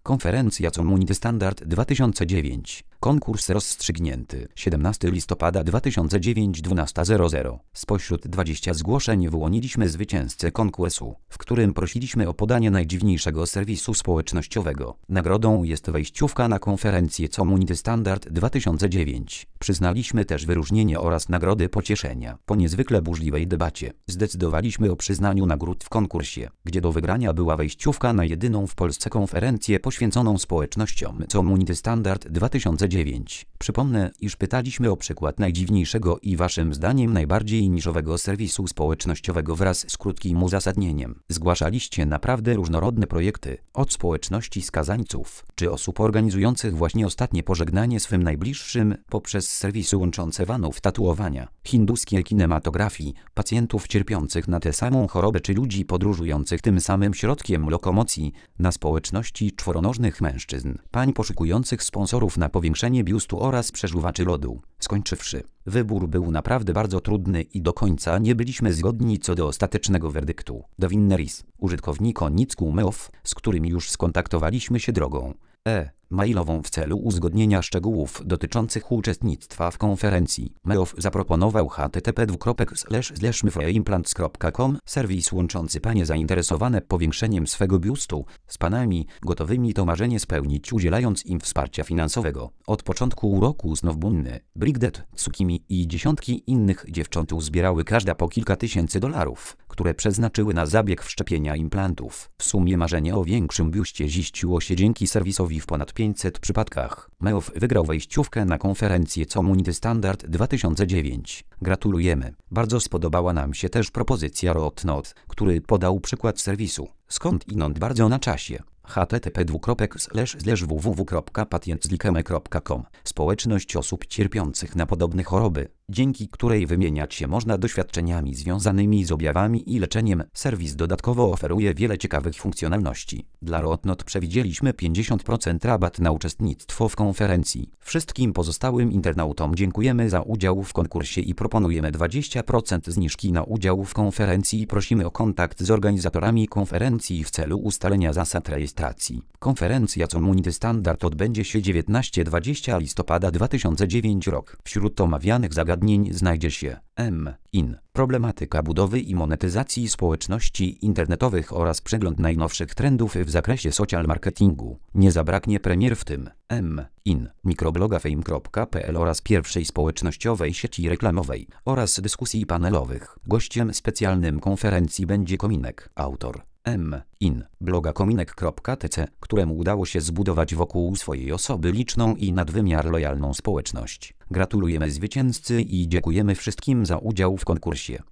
Konferencja Community Standard 2009. Konkurs rozstrzygnięty 17 listopada 2009 12:00. Spośród 20 zgłoszeń wyłoniliśmy zwycięzcę konkursu, w którym prosiliśmy o podanie najdziwniejszego serwisu społecznościowego. Nagrodą jest wejściówka na konferencję Community Standard 2009. Przyznaliśmy też wyróżnienie oraz nagrody pocieszenia. Po niezwykle burzliwej debacie zdecydowaliśmy o przyznaniu nagród w konkursie, gdzie do wygrania była wejściówka na jedyną w Polsce konferencję poświęconą społecznościom Community Standard 2009. Przypomnę, iż pytaliśmy o przykład najdziwniejszego i waszym zdaniem najbardziej niszowego serwisu społecznościowego wraz z krótkim uzasadnieniem. Zgłaszaliście naprawdę różnorodne projekty, od społeczności skazańców, czy osób organizujących właśnie ostatnie pożegnanie swym najbliższym, poprzez serwisy łączące fanów tatuowania, hinduskiej kinematografii, pacjentów cierpiących na tę samą chorobę czy ludzi podróżujących tym samym środkiem lokomocji, na społeczności czworonożnych mężczyzn, pań poszukujących sponsorów na powiększenie biustu oraz przeżuwaczy lodu. Skończywszy, wybór był naprawdę bardzo trudny i do końca nie byliśmy zgodni co do ostatecznego werdyktu. The winner is użytkownik Nicku-Meow, z którym już skontaktowaliśmy się drogą mailową w celu uzgodnienia szczegółów dotyczących uczestnictwa w konferencji. Meow zaproponował http://myfreeimplants.com, serwis łączący panie zainteresowane powiększeniem swego biustu z panami gotowymi to marzenie spełnić, udzielając im wsparcia finansowego. Od początku roku znów Bunny, Brigdet, Tsukimi i dziesiątki innych dziewcząt uzbierały każda po kilka tysięcy dolarów, które przeznaczyły na zabieg wszczepienia implantów. W sumie marzenie o większym biuście ziściło się dzięki serwisowi w ponad 500 przypadkach. Meow wygrał wejściówkę na konferencję Community Standard 2009. Gratulujemy. Bardzo spodobała nam się też propozycja Rotnot, który podał przykład serwisu skądinąd bardzo na czasie. http://www.pacjentzlikeme.com. Społeczność osób cierpiących na podobne choroby, dzięki której wymieniać się można doświadczeniami związanymi z objawami i leczeniem. Serwis dodatkowo oferuje wiele ciekawych funkcjonalności. Dla Rotnot przewidzieliśmy 50% rabat na uczestnictwo w konferencji. Wszystkim pozostałym internautom dziękujemy za udział w konkursie i proponujemy 20% zniżki na udział w konferencji i prosimy o kontakt z organizatorami konferencji w celu ustalenia zasad rejestracji. Konferencja Community Standard odbędzie się 19-20 listopada 2009 rok. Wśród omawianych zagadnień znajdzie się problematyka budowy i monetyzacji społeczności internetowych oraz przegląd najnowszych trendów w zakresie social marketingu. Nie zabraknie premier w tym mikrobloga fame.pl oraz pierwszej społecznościowej sieci reklamowej oraz dyskusji panelowych. Gościem specjalnym konferencji będzie Kominek, autor bloga kominek.tc, któremu udało się zbudować wokół swojej osoby liczną i nadwymiar lojalną społeczność. Gratulujemy zwycięzcy i dziękujemy wszystkim za udział w konkursie.